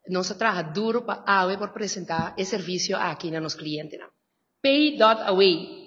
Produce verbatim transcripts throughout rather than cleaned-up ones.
nós trabalhamos duro para a AWE por apresentar esse serviço aqui nos clientes. Pay dot away.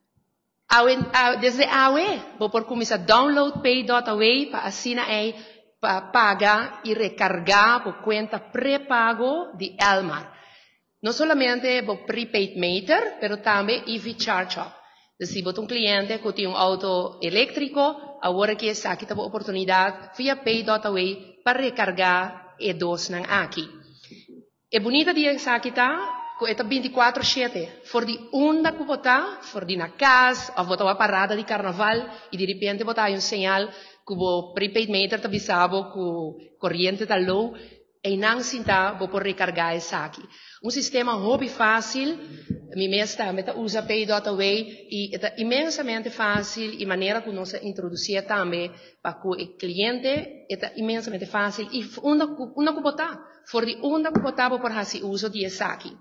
Desde a AWE, vou por começar a download pay dot away para assinar aí, para pagar e recargar por conta pré-pago de Elmar. Não somente por prepaid meter, mas também E V Charge Up. Se você um cliente que tem um auto elétrico, agora que está aqui tem a oportunidade via pay dot away para recargar e dos nang aqui. É bonita dia que aqui está, que é vinte e quatro sete. For de onda que botar, for de na casa, ou botar uma parada de carnaval e de repente botar um sinal que o prepaid meter está avisado que o corrente está low e não sinta vou por recargar isso aqui. Um sistema hobby fácil, me mesmo usa pay dot away e é imensamente fácil e maneira que nós introduzir também para que o cliente é imensamente fácil e onde onde botar, for de onde botar por fazer uso disso aqui.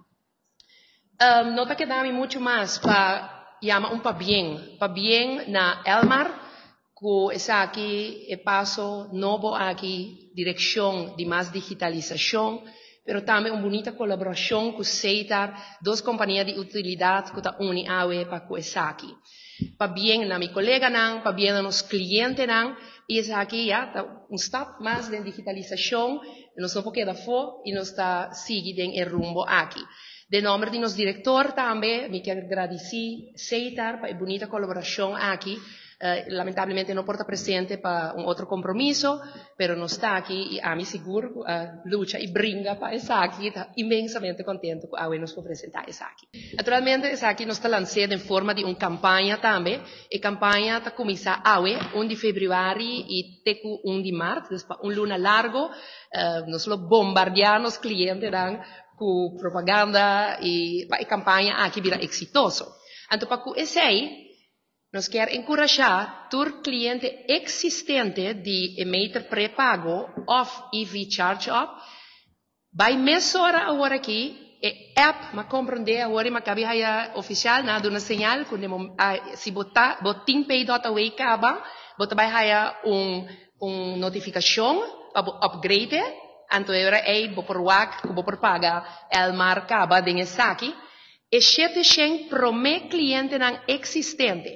Um, nota que dá muito mais para chamar um para bem, para bem na Elmar, que essa aqui é passo novo aqui, direção de mais digitalização, mas também uma bonita colaboração com o Seitar, duas companhias de utilidade que estão unem a AWE para com essa aqui. Para bem na minha colega não, para bem nos clientes não, e essa aqui já está um step mais de digitalização, nós não podemos fora e nós está seguindo em rumbo aqui. De nome de nosso diretor também, me quero agradecer, Seitar, para a bonita colaboração aqui. Uh, lamentavelmente não porta presente para um outro compromisso, mas não está aqui e a mim seguro uh, luta e brinca para essa aqui, está imensamente contente com a AWE nos apresentar essa aqui. Naturalmente, essa aqui nos está lançada em forma de uma campanha também, e a campanha está começar a AWE, um de fevereiro e teco um de março, depois um luna largo, uh, nos lo bombardear os clientes com propaganda e a campanha aqui vira exitoso. Então, para que esse aí, nós queremos encorajar todo cliente existente de meter pré-pago of E V Charge Up, vai mesurar agora aqui, e app, mas compreender agora, mas cabe aí oficial, na dona sinal, quando se botar, botin pay dot away acaba, botar vai aí um, um notificação, upgrade, então agora é, vou por W A C, vou por pagar, Elmar acaba, dengue aqui, e sete cem promete cliente não existente,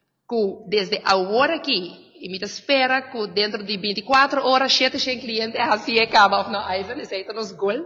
que desde agora aqui, e me espera que dentro de vinte e quatro horas, sete cem clientes assim acaba, não, aí não sei, nos gol.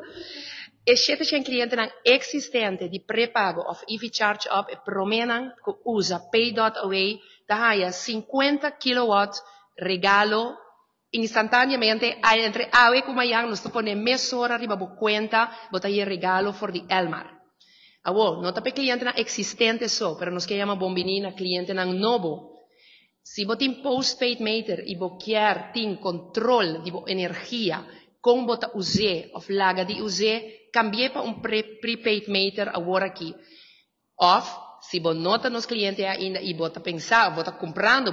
E sete cem clientes não existente de pré-pago of E V Charge Up e prometem que usa pay dot away, da cinquenta kilowatts regalo instantaneamente entre a AWE como yang nos pone mesora riba bo cuenta, bota aí regalo for the Elmar. Awo, não tá para cliente não existente só, pero nos que chama bombinina cliente não novo. Se você tem postpaid meter e você quer ter controle de sua energia, como você usa, ou laga de usar, cambie para um pre prepaid meter agora aqui. Of, se você nota nos clientes ainda e você pensar, você comprando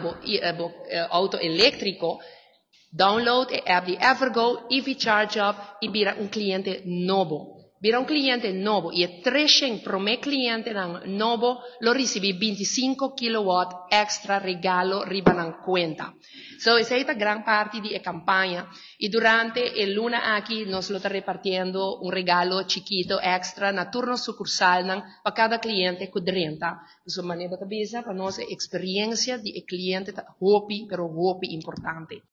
o auto elétrico, download a app de Evergo, E V Charge Up e vira um cliente novo. Vira um cliente novo e trezentos para o meu cliente novo, lo recebi vinte e cinco kilowatts extra regalo riba na conta. So, essa é a grande parte da campanha e durante a luna aqui nós lo está repartiendo um regalo chiquito extra na turno sucursal para cada cliente que renta. De maneira que para nós a experiência de cliente é hopi, pero hopi importante.